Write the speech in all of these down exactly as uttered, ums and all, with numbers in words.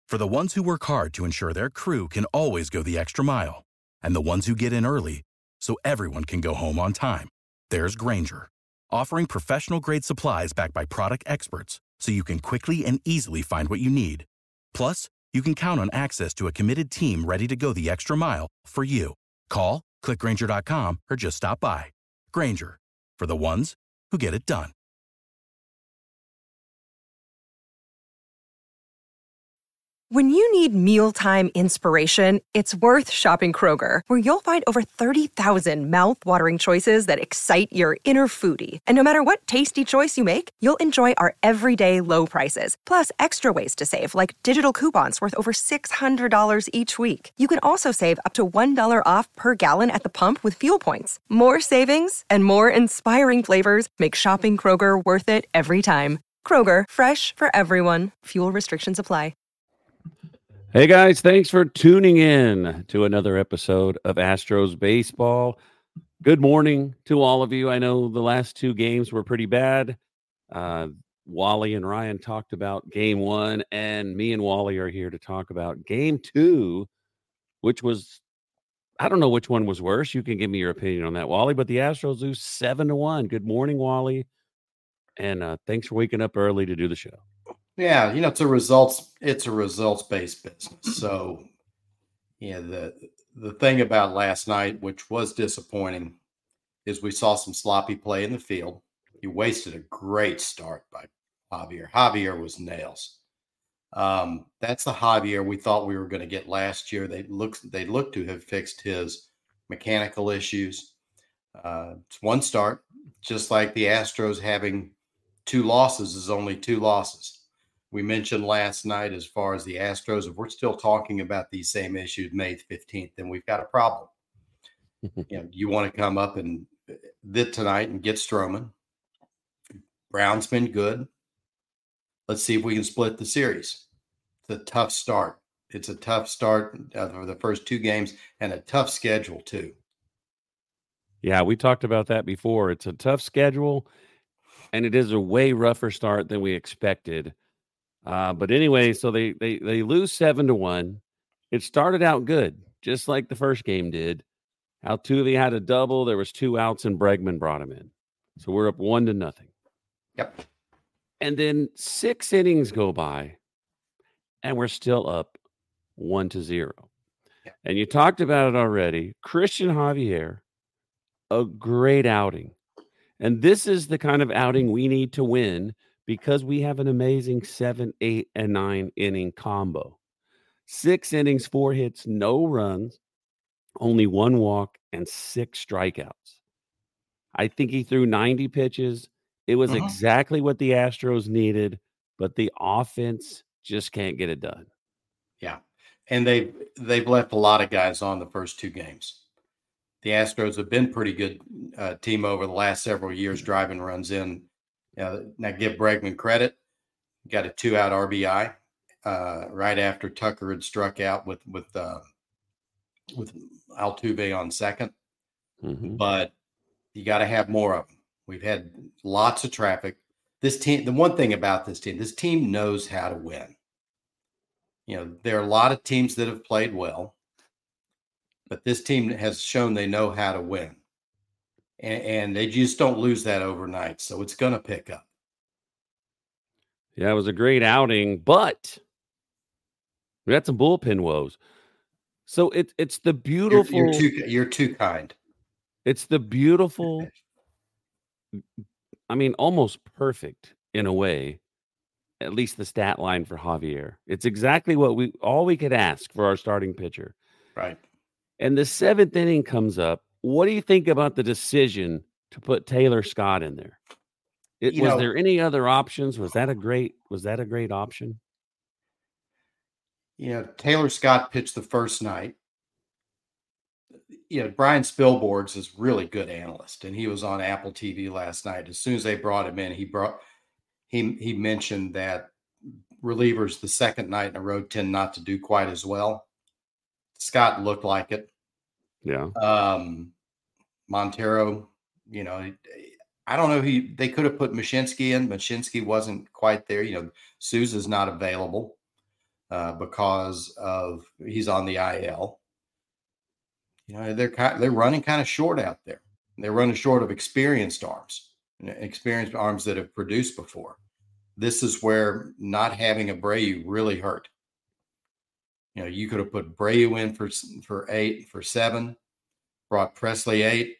For the ones who work hard to ensure their crew can always go the extra mile, and the ones who get in early so everyone can go home on time, there's Grainger, offering professional-grade supplies backed by product experts so you can quickly and easily find what you need. Plus, you can count on access to a committed team ready to go the extra mile for you. Call, click Grainger dot com, or just stop by. Grainger, for the ones who get it done. When you need mealtime inspiration, it's worth shopping Kroger, where you'll find over thirty thousand mouth-watering choices that excite your inner foodie. And no matter what tasty choice you make, you'll enjoy our everyday low prices, plus extra ways to save, like digital coupons worth over six hundred dollars each week. You can also save up to one dollar off per gallon at the pump with fuel points. More savings and more inspiring flavors make shopping Kroger worth it every time. Kroger, fresh for everyone. Fuel restrictions apply. Hey guys, thanks for tuning in to another episode of Astros Baseball. Good morning to all of you. I know the last two games were pretty bad. Uh, Wally and Ryan talked about game one, and me and Wally are here to talk about game two, which was, I don't know which one was worse. You can give me your opinion on that, Wally, but the Astros lose seven to one. Good morning, Wally. And uh, thanks for waking up early to do the show. Yeah, you know, it's a results, it's a results-based business. So, yeah, the the thing about last night, which was disappointing, is we saw some sloppy play in the field. You wasted a great start by Javier. Javier was nails. Um, that's the Javier we thought we were going to get last year. They look they look to have fixed his mechanical issues. Uh, it's one start, just like the Astros having two losses is only two losses. We mentioned last night, as far as the Astros, if we're still talking about these same issues May fifteenth, then we've got a problem. You know, you want to come up and this tonight and get Stroman. Brown's been good. Let's see if we can split the series. It's a tough start. It's a tough start uh, for the first two games and a tough schedule too. Yeah, we talked about that before. It's a tough schedule, and it is a way rougher start than we expected. Uh, but anyway, so they they they lose seven to one. It started out good, just like the first game did. Altuve had a double. There was two outs, and Bregman brought him in. So we're up one to nothing. Yep. And then six innings go by, and we're still up one to zero. Yep. And you talked about it already. Christian Javier, a great outing. And this is the kind of outing we need to win, because we have an amazing seven, eight, and nine inning combo. Six innings, four hits, no runs, only one walk, and six strikeouts. I think he threw ninety pitches. It was Uh-huh. exactly what the Astros needed, but the offense just can't get it done. Yeah. And they've, they've left a lot of guys on the first two games. The Astros have been pretty good uh, team over the last several years, driving runs in. Uh, now, give Bregman credit. Got a two-out R B I uh, right after Tucker had struck out with with uh, with Altuve on second. Mm-hmm. But you got to have more of them. We've had lots of traffic. This team. The one thing about this team, this team knows how to win. You know, there are a lot of teams that have played well, but this team has shown they know how to win. And, and they just don't lose that overnight. So it's going to pick up. Yeah, it was a great outing, but we had some bullpen woes. So it, it's the beautiful. You're, you're, too, you're too kind. It's the beautiful, I mean, almost perfect in a way, at least the stat line for Javier. It's exactly what we, all we could ask for our starting pitcher. Right. And the seventh inning comes up. What do you think about the decision to put Taylor Scott in there? It, was know, there any other options? Was that a great, was that a great option? You know, Taylor Scott pitched the first night. You know, Brian Spilborghs is a really good analyst, and he was on Apple T V last night. As soon as they brought him in, he brought he he mentioned that relievers the second night in a row tend not to do quite as well. Scott looked like it. Yeah. Um, Montero, you know, I don't know who they could have put Mashinsky in. Mashinsky wasn't quite there. You know, Souza's not available. uh, because of he's on the I L. You know, they're kind, they're running kind of short out there. They're running short of experienced arms, experienced arms that have produced before. This is where not having Abreu really hurt. You know, you could have put Abreu in for for eight, for seven, brought Presley eight,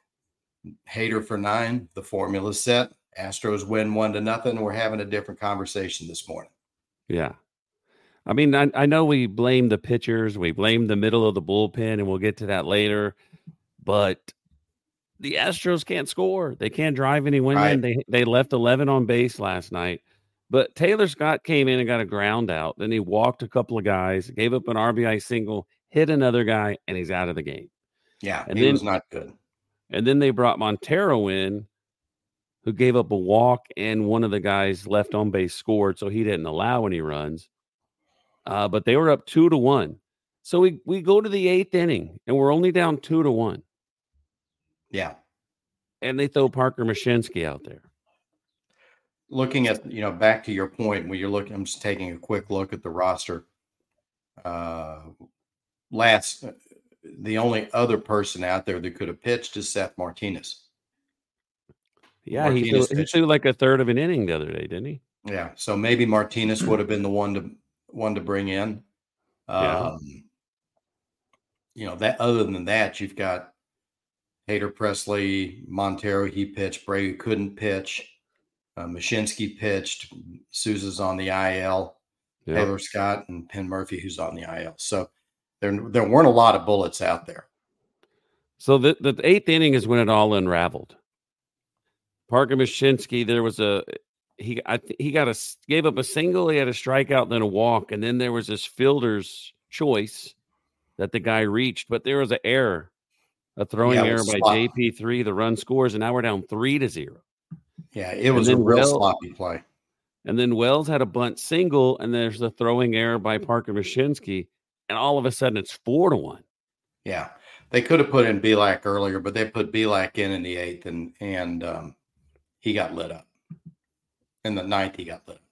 Hader for nine. The formula's set. Astros win one to nothing. We're having a different conversation this morning. Yeah. I mean, I, I know we blame the pitchers, we blame the middle of the bullpen, and we'll get to that later. But the Astros can't score. They can't drive any win. Right. They they left eleven on base last night. But Taylor Scott came in and got a ground out. Then he walked a couple of guys, gave up an R B I single, hit another guy, and he's out of the game. Yeah, and he then, was not good. And then they brought Montero in, who gave up a walk, and one of the guys left on base scored, so he didn't allow any runs. Uh, but they were up two to one. So we, we go to the eighth inning, and we're only down two to one. Yeah. And they throw Parker Mashinsky out there. Looking at, you know, back to your point, when you're looking, I'm just taking a quick look at the roster. Uh, last, the only other person out there that could have pitched is Seth Martinez. Yeah, Martinez he threw, he threw like a third of an inning the other day, didn't he? Yeah, so maybe Martinez would have been the one to one to bring in. Um, Yeah. You know, that other than that, you've got Hader, Presley, Montero. He pitched. Bray couldn't pitch. Uh, Mashinsky pitched. Souza's on the I L. Yeah. Taylor Scott and Penn Murphy, who's on the I L. So there, there weren't a lot of bullets out there. So the, the eighth inning is when it all unraveled. Parker Mashinsky, there was a he I th- he got a gave up a single, he had a strikeout, then a walk, and then there was this fielder's choice that the guy reached, but there was an error, a throwing Yeah, it error was by sloppy. J P three. The run scores, and now we're down three to zero. Yeah, it was a then real Wells- sloppy play. And then Wells had a bunt single, and there's the throwing error by Parker Mashinsky, and all of a sudden it's four to one. Yeah, they could have put in Belak earlier, but they put Belak in in the eighth, and and um, he got lit up. In the ninth, he got lit up.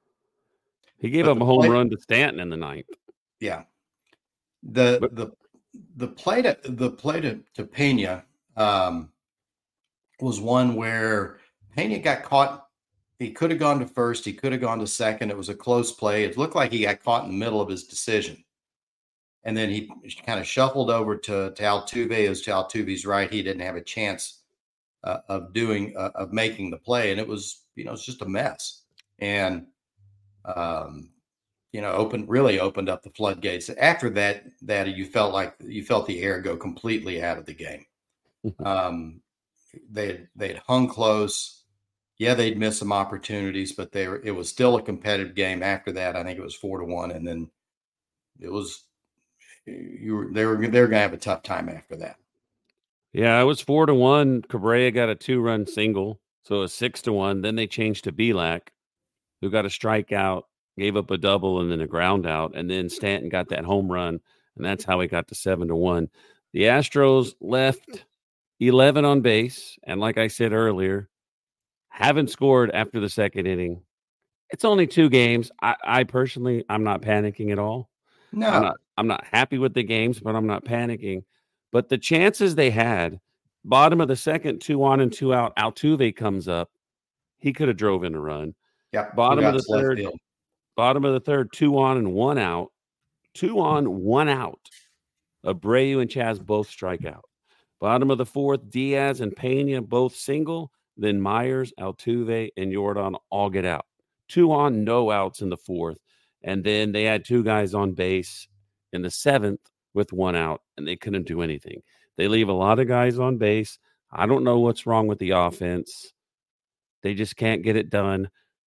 He gave But up the a home play- run to Stanton in the ninth. Yeah, the But- the the play to the play to, to Pena um, was one where Pena got caught. He could have gone to first. He could have gone to second. It was a close play. It looked like he got caught in the middle of his decision. And then he kind of shuffled over to, to Altuve. As to Altuve's right, he didn't have a chance uh, of doing, uh, of making the play. And it was, you know, it's just a mess. And, um, you know, opened, really opened up the floodgates. After that, that you felt like you felt the air go completely out of the game. um, they they'd hung close. Yeah, they'd miss some opportunities, but they were, it was still a competitive game. After that, I think it was four to one, and then it was you were they were they were going to have a tough time after that. Yeah, it was four to one. Cabrera got a two-run single, so it was six to one. Then they changed to Belak, who got a strikeout, gave up a double, and then a ground out. And then Stanton got that home run, and that's how he got to seven to one. The Astros left eleven on base, and like I said earlier, haven't scored after the second inning. It's only two games. I, I personally, I'm not panicking at all. No, I'm not. I'm not happy with the games, but I'm not panicking. But the chances they had, bottom of the second, two on and two out. Altuve comes up. He could have drove in a run. yeah. Bottom of the Forgot left third. field. Bottom of the third, two on and one out. Two on, one out. Abreu and Chaz both strike out. Bottom of the fourth, Diaz and Pena both single. Then Myers, Altuve, and Jordan all get out. Two on, no outs in the fourth. And then they had two guys on base in the seventh with one out, and they couldn't do anything. They leave a lot of guys on base. I don't know what's wrong with the offense. They just can't get it done.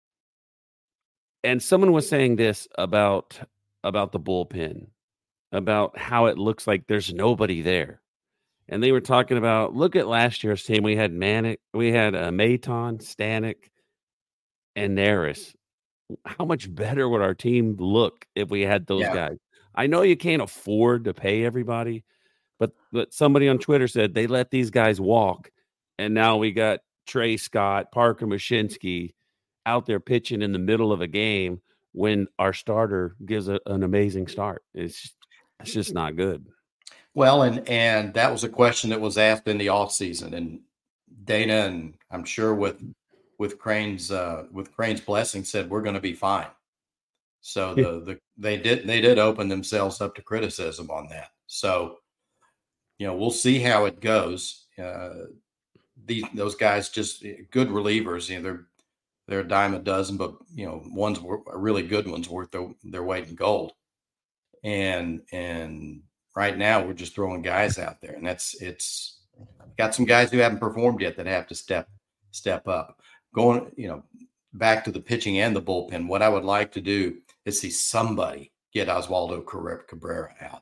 And someone was saying this about, about the bullpen, about how it looks like there's nobody there. And they were talking about, look at last year's team. We had Manic, we had uh, Maton, Stanek, and Neris. How much better would our team look if we had those Yeah. guys? I know you can't afford to pay everybody, but but somebody on Twitter said they let these guys walk, and now we got Trey Scott, Parker Mashinsky out there pitching in the middle of a game when our starter gives a, an amazing start. It's it's just not good. Well, and and that was a question that was asked in the offseason, and Dana, and I'm sure with with Crane's uh, with Crane's blessing, said we're going to be fine. So the the they did they did open themselves up to criticism on that. So you know we'll see how it goes. Uh, these those guys just good relievers. You know they're they're a dime a dozen, but you know one's a really good one's worth their, their weight in gold. And and right now we're just throwing guys out there, and that's it's got some guys who haven't performed yet that have to step step up. Going you know back to the pitching and the bullpen, what I would like to do is see somebody get Oswaldo Cabrera out.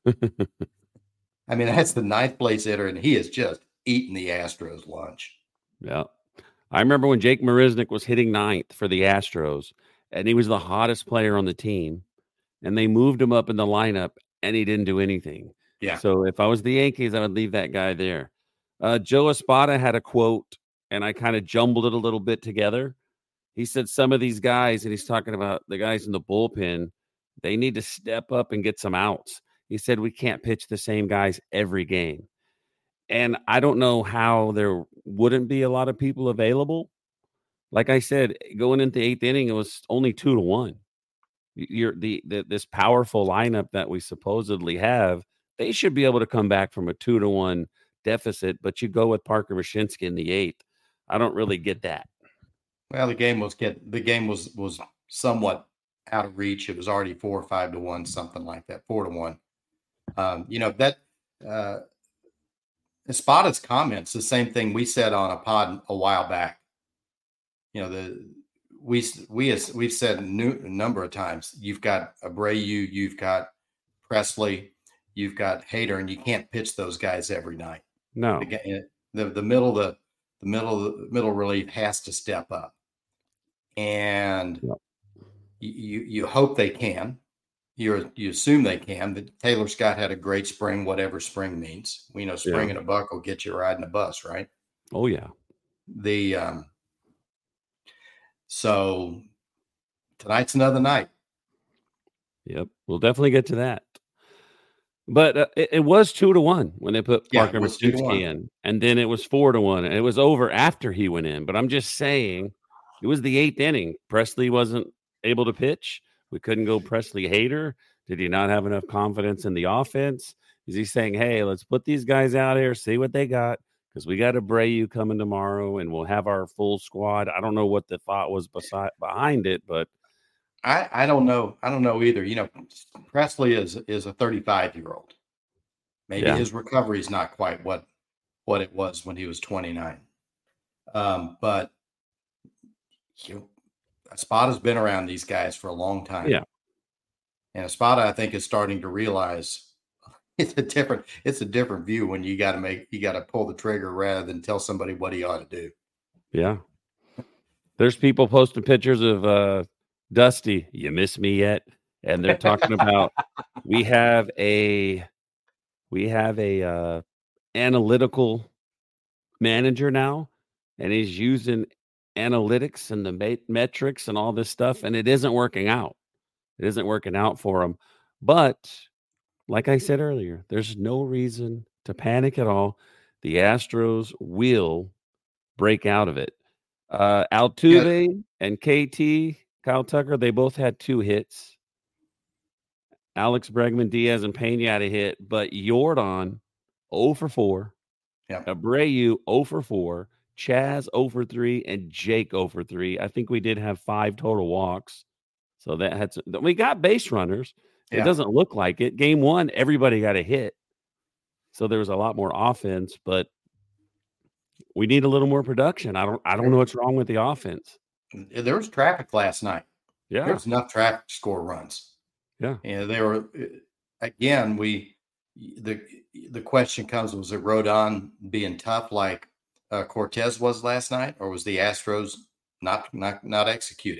I mean, that's the ninth place hitter, and he is just eating the Astros lunch. Yeah. I remember when Jake Marisnick was hitting ninth for the Astros, and he was the hottest player on the team, and they moved him up in the lineup, and he didn't do anything. Yeah. So if I was the Yankees, I would leave that guy there. Uh, Joe Espada had a quote, and I kind of jumbled it a little bit together. He said some of these guys, and he's talking about the guys in the bullpen, they need to step up and get some outs. He said we can't pitch the same guys every game. And I don't know how there wouldn't be a lot of people available. Like I said, going into the eighth inning, it was only two to one. You're the, the this powerful lineup that we supposedly have, they should be able to come back from a two to one deficit, but you go with Parker Mashinsky in the eighth. I don't really get that. Well, the game was get the game was was somewhat out of reach. It was already four or five to one, something like that, four to one. Um, you know that uh, Espada's comments, the same thing we said on a pod a while back. You know the we we we've said a number of times. You've got Abreu, you've got Presley, you've got Hader, and you can't pitch those guys every night. No, the the, the middle the the middle the middle relief has to step up. And yep. you you hope they can. You you assume they can. That Taylor Scott had a great spring, whatever spring means. We know spring yeah. in a buck will get you riding a bus, right? Oh yeah. The um. So tonight's another night. Yep, we'll definitely get to that. But uh, it, it was two to one when they put Parker yeah, Mashinsky in, and then it was four to one, and it was over after he went in. But I'm just saying. It was the eighth inning. Presley wasn't able to pitch. We couldn't go Presley Hader. Did he not have enough confidence in the offense? Is he saying, hey, let's put these guys out here, see what they got, because we got Abreu coming tomorrow, and we'll have our full squad. I don't know what the thought was beside, behind it, but I, I don't know. I don't know either. You know, Presley is is a thirty-five-year-old. Maybe yeah. his recovery is not quite what what it was when he was twenty-nine. Um, but You know, Espada's been around these guys for a long time. Yeah. And Espada, I think, is starting to realize it's a different, it's a different view when you got to make, you got to pull the trigger rather than tell somebody what he ought to do. Yeah. There's people posting pictures of uh, Dusty. You miss me yet? And they're talking about, we have a, we have a uh, analytical manager now, and he's using analytics and the met- metrics and all this stuff, and it isn't working out. It isn't working out for him. But like I said earlier, there's no reason to panic at all. The Astros will break out of it. Uh, Altuve yeah. and K T, Kyle Tucker, they both had two hits. Alex Bregman, Diaz, and Pena had a hit, but Yordan zero for four. Yeah. Abreu zero for four. Chaz zero for three, and Jake zero for three. I think we did have five total walks. So that had some, we got base runners. It yeah. doesn't look like it. Game one, everybody got a hit. So there was a lot more offense, but we need a little more production. I don't I don't know what's wrong with the offense. There was traffic last night. Yeah. There was enough traffic to score runs. Yeah. And they were again, we the the question comes, was it Rodon being tough like Uh, Cortez was last night, or was the Astros not not not executing?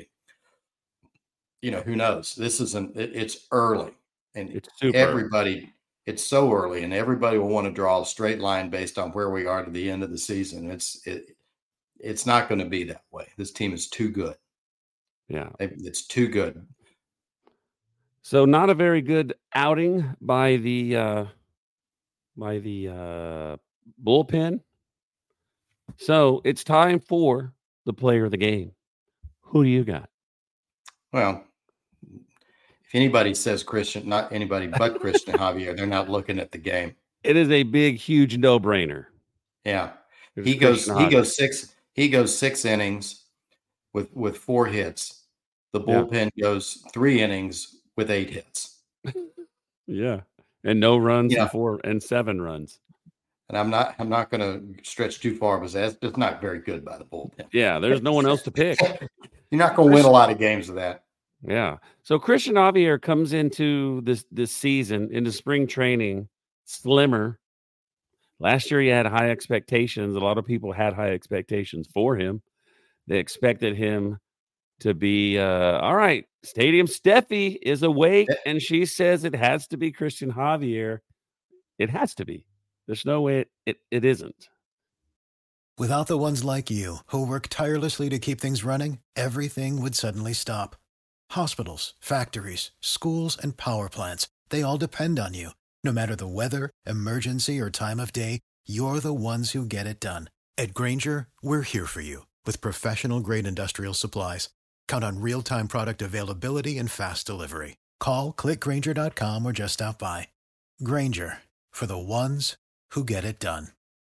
You know, who knows? This isn't. It, it's early, and it's super everybody. Early. It's so early, and everybody will want to draw a straight line based on where we are to the end of the season. It's it. It's not going to be that way. This team is too good. Yeah. It's too good. So not a very good outing by the uh, by the uh, bullpen. So it's time for the player of the game. Who do you got? Well, if anybody says Christian, not anybody but Christian Javier, they're not looking at the game. It is a big, huge no-brainer. Yeah. There's He goes Christian he Javier. goes six he goes six innings with with four hits. The bullpen yeah. goes three innings with eight hits. Yeah. And no runs yeah. and four and seven runs. And I'm not I'm not going to stretch too far because that's just not very good by the bullpen. Yeah, there's no one else to pick. You're not going to win a lot of games with that. Yeah. So Christian Javier comes into this this season, into spring training, slimmer. Last year he had high expectations. A lot of people had high expectations for him. They expected him to be uh, all right. Stadium Steffi is awake, and she says it has to be Christian Javier. It has to be. There's no way it, it, it isn't. Without the ones like you who work tirelessly to keep things running, everything would suddenly stop. Hospitals, factories, schools, and power plants, they all depend on you. No matter the weather, emergency, or time of day, you're the ones who get it done. At Grainger, we're here for you with professional-grade industrial supplies. Count on real-time product availability and fast delivery. Call, click Grainger dot com, or just stop by. Grainger, for the ones who get it done.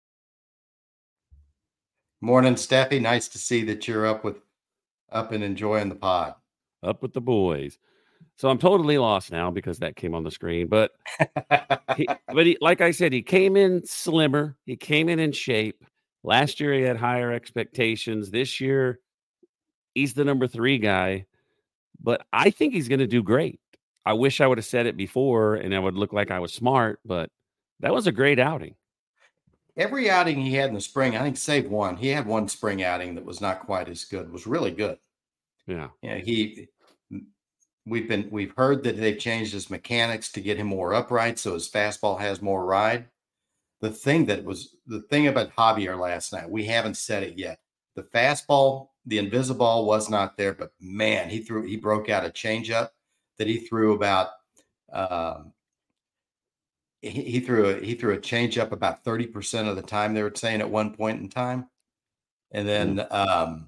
Morning, Steffi. Nice to see that you're up with up and enjoying the pod. Up with the boys. So I'm totally lost now because that came on the screen. But he, but he, like I said, he came in slimmer. He came in in shape. Last year he had higher expectations. This year he's the number three guy. But I think he's going to do great. I wish I would have said it before and I would look like I was smart. But that was a great outing. Every outing he had in the spring, I think save one. He had one spring outing that was not quite as good. It was really good. Yeah. Yeah. He. We've been we've heard that they've changed his mechanics to get him more upright, so his fastball has more ride. The thing that was the thing about Javier last night, we haven't said it yet. The fastball, the invisible was not there, but man, he threw he broke out a changeup that he threw about. Um, he, he threw a, he threw a changeup about thirty percent of the time. They were saying at one point in time, and then. Mm-hmm. Um,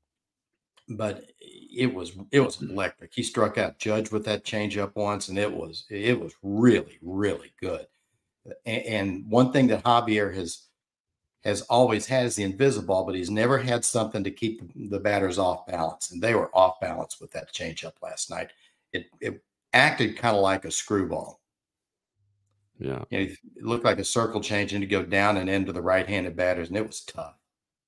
But it was it was electric. He struck out Judge with that changeup once, and it was it was really really good. And, and one thing that Javier has has always had is the invisible, but he's never had something to keep the batters off balance, and they were off balance with that changeup last night. It it acted kind of like a screwball. Yeah, you know, it looked like a circle change and to go down and into the right-handed batters, and it was tough.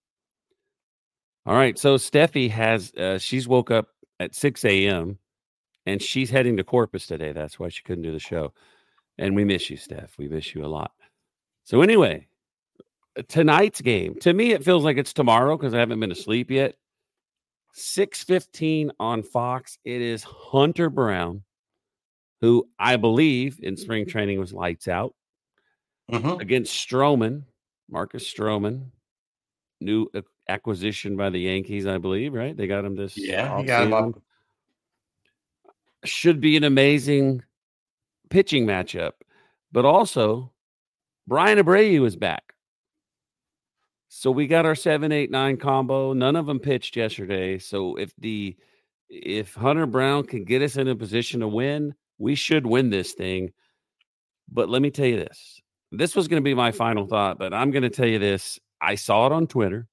All right, so Steffi has uh, she's woke up at six a.m. and she's heading to Corpus today. That's why she couldn't do the show. And we miss you, Steph. We miss you a lot. So anyway, tonight's game, to me, it feels like it's tomorrow because I haven't been asleep yet. six fifteen on Fox. It is Hunter Brown, who I believe in spring training was lights out, mm-hmm. against Stroman, Marcus Stroman, new acquisition by the Yankees, I believe, right? They got him this. Yeah, he got him up. Should be an amazing pitching matchup, but also Brian Abreu is back. So we got our seven, eight, nine combo. None of them pitched yesterday. So if the if Hunter Brown can get us in a position to win, we should win this thing. But let me tell you this. This was going to be my final thought, but I'm going to tell you this. I saw it on Twitter.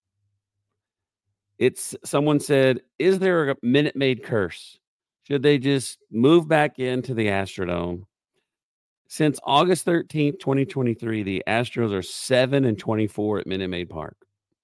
It's someone said, is there a Minute Maid curse? Should they just move back into the Astrodome? Since August thirteenth, twenty twenty-three, the Astros are seven and twenty-four at Minute Maid Park.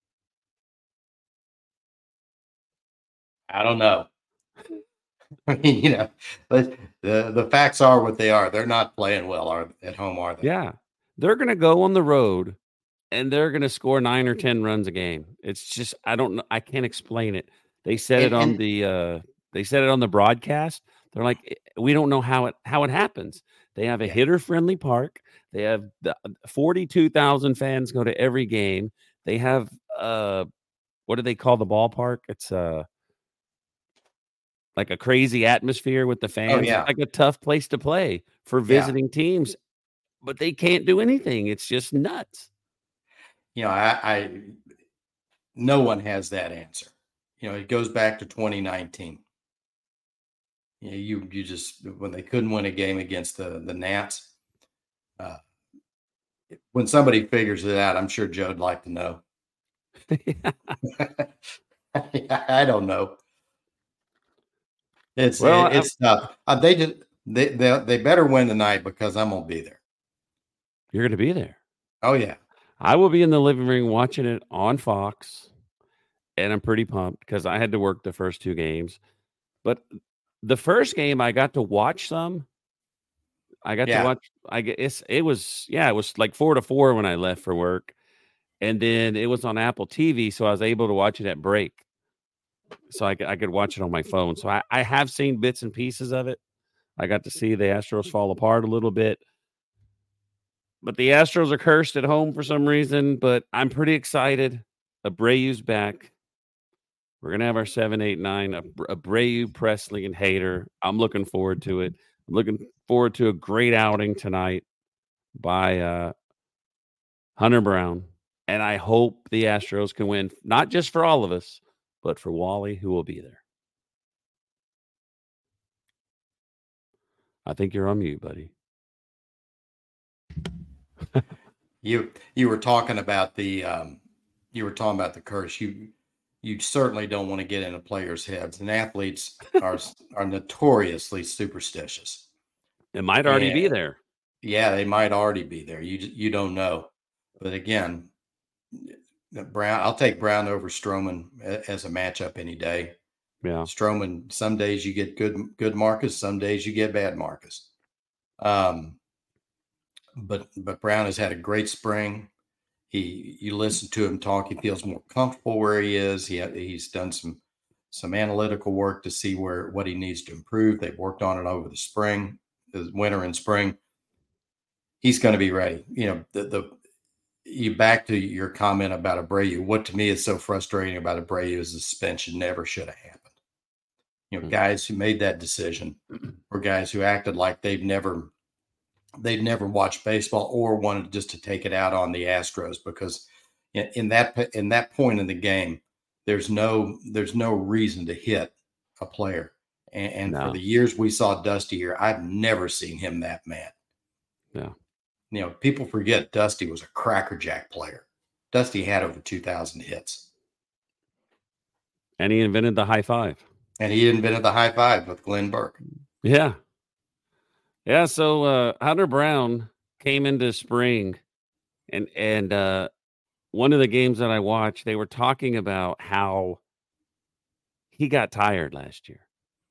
I don't know. I mean, you know, but the, the facts are what they are. They're not playing well are, at home, are they? Yeah. They're going to go on the road and they're going to score nine or ten runs a game. It's just, I don't know. I can't explain it. They said and, it on the, uh, they said it on the broadcast. They're like, we don't know how it, how it happens. They have a yeah. hitter friendly park. They have the forty-two thousand fans go to every game. They have, uh, what do they call the ballpark? It's, uh, like a crazy atmosphere with the fans. Oh, yeah. It's like a tough place to play for Yeah. visiting teams, but they can't do anything. It's just nuts. You know, I, I no one has that answer. You know, it goes back to twenty nineteen. You know, you you just when they couldn't win a game against the the Nats. Uh, when somebody figures it out, I'm sure Joe'd like to know. I don't know. It's Well, it, it's tough. Uh, they just they, they they better win tonight because I'm gonna be there. You're going to be there. Oh yeah. I will be in the living room watching it on Fox, and I'm pretty pumped because I had to work the first two games. But the first game, I got to watch some. I got Yeah. to watch. I guess it was yeah, it was like four to four when I left for work, and then it was on Apple T V, so I was able to watch it at break. So I could I could watch it on my phone. So I, I have seen bits and pieces of it. I got to see the Astros fall apart a little bit. But the Astros are cursed at home for some reason, but I'm pretty excited. Abreu's back. We're going to have our seven, eight, nine. Abreu, Presley, and Hader. I'm looking forward to it. I'm looking forward to a great outing tonight by uh, Hunter Brown. And I hope the Astros can win, not just for all of us, but for Wally, who will be there. I think you're on mute, buddy. You you were talking about the um, you were talking about the curse. You you certainly don't want to get into players' heads, and athletes are are notoriously superstitious. It might already Yeah. be there. Yeah, they might already be there. You you don't know, but again, Brown. I'll take Brown over Stroman a- as a matchup any day. Yeah. Stroman. Some days you get good good Marcus. Some days you get bad Marcus. Um. But but Brown has had a great spring. He you listen to him talk, he feels more comfortable where he is. He he's done some some analytical work to see where what he needs to improve. They've worked on it over the spring, the winter and spring. He's going to be ready. You know, the the you back to your comment about Abreu. What to me is so frustrating about Abreu is the suspension never should have happened. You know, Mhm. guys who made that decision were guys who acted like they've never they'd never watched baseball or wanted just to take it out on the Astros because in, in that in that point in the game, there's no there's no reason to hit a player. And, and No. for the years we saw Dusty here, I've never seen him that mad. Yeah. You know, people forget Dusty was a crackerjack player. Dusty had over two thousand hits. And he invented the high five. And he invented the high five with Glenn Burke. Yeah. Yeah. So uh, Hunter Brown came into spring, and and uh, one of the games that I watched, they were talking about how he got tired last year.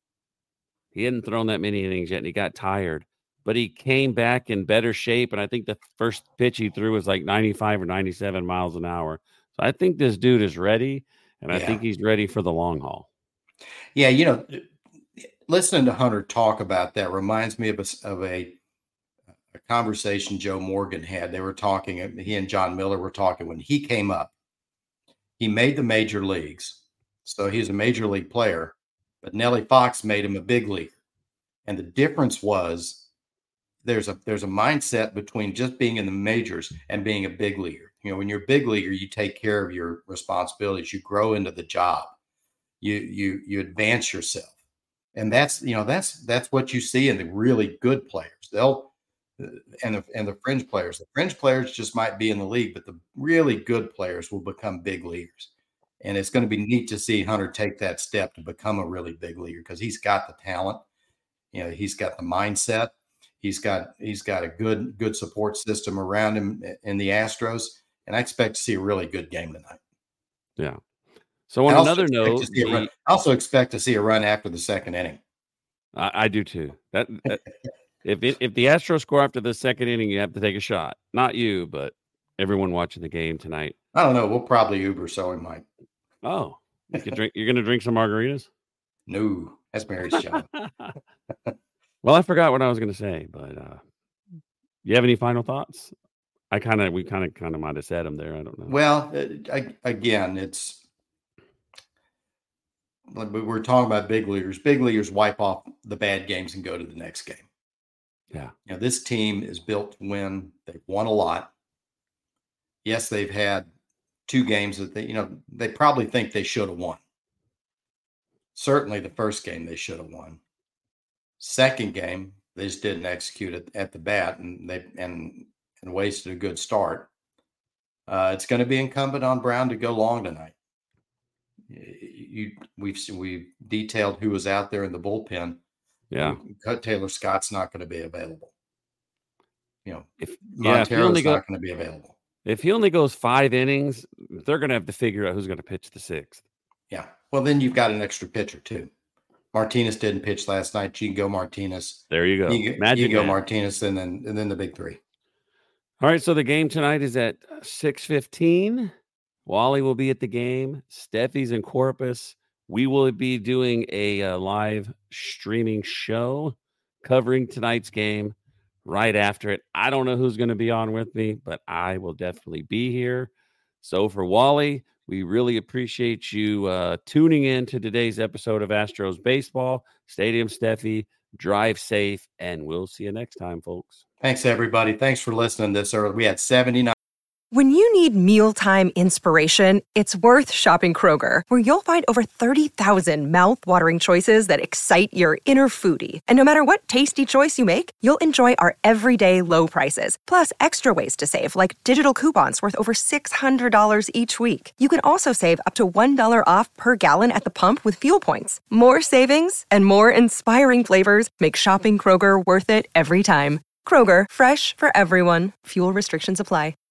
He hadn't thrown that many innings yet, and he got tired. But he came back in better shape, and I think the first pitch he threw was like ninety-five or ninety-seven miles an hour. So I think this dude is ready, and I Yeah. think he's ready for the long haul. Yeah, you know, listening to Hunter talk about that reminds me of a, of a, a conversation Joe Morgan had. They were talking, he and John Miller were talking when he came up. He made the major leagues, so he's a major league player, but Nellie Fox made him a big leaguer. And the difference was there's a there's a mindset between just being in the majors and being a big leaguer. You know, when you're a big leaguer, you take care of your responsibilities, you grow into the job. You you you advance yourself, and that's you know that's that's what you see in the really good players. They'll and the and the fringe players. The fringe players just might be in the league, but the really good players will become big leaguers. And it's going to be neat to see Hunter take that step to become a really big leaguer because he's got the talent. You know, he's got the mindset. He's got he's got a good good support system around him in the Astros, and I expect to see a really good game tonight. Yeah. So on I also another expect note, to see a run- the, I also expect to see a run after the second inning. I, I do too. That, that if it, if the Astros score after the second inning, you have to take a shot. Not you, but everyone watching the game tonight. I don't know. We'll probably Uber, so we might. Oh, you could drink. You're going to drink some margaritas? No, that's Mary's job. Well, I forgot what I was going to say, but uh, you have any final thoughts? I kind of, we kind of, kind of might have said them there. I don't know. Well, uh, I, again, it's like we were talking about big leaguers. Big leaguers wipe off the bad games and go to the next game. Yeah. You know, this team is built to win. They've won a lot. Yes, they've had two games that they, you know, they probably think they should have won. Certainly the first game they should have won. Second game, they just didn't execute it at the bat, and they and and wasted a good start. Uh, it's going to be incumbent on Brown to go long tonight. You, we've we've detailed who was out there in the bullpen. Yeah, Taylor Scott's not going to be available. You know, if Montero's yeah, if not going to be available. If he only goes five innings, they're going to have to figure out who's going to pitch the sixth. Yeah, well, then you've got an extra pitcher too. Martinez didn't pitch last night. You can go Martinez. There you go. You, Magic you can go man. Martinez, and then and then the big three. All right, so the game tonight is at six fifteen. Wally will be at the game. Steffi's in Corpus. We will be doing a uh, live streaming show covering tonight's game right after it. I don't know who's going to be on with me, but I will definitely be here. So for Wally, we really appreciate you uh, tuning in to today's episode of Astros Baseball. Stadium Steffi, drive safe, and we'll see you next time, folks. Thanks, everybody. Thanks for listening this early. We had seventy-nine. When you need mealtime inspiration, it's worth shopping Kroger, where you'll find over thirty thousand mouth-watering choices that excite your inner foodie. And no matter what tasty choice you make, you'll enjoy our everyday low prices, plus extra ways to save, like digital coupons worth over six hundred dollars each week. You can also save up to one dollar off per gallon at the pump with fuel points. More savings and more inspiring flavors make shopping Kroger worth it every time. Kroger, fresh for everyone. Fuel restrictions apply.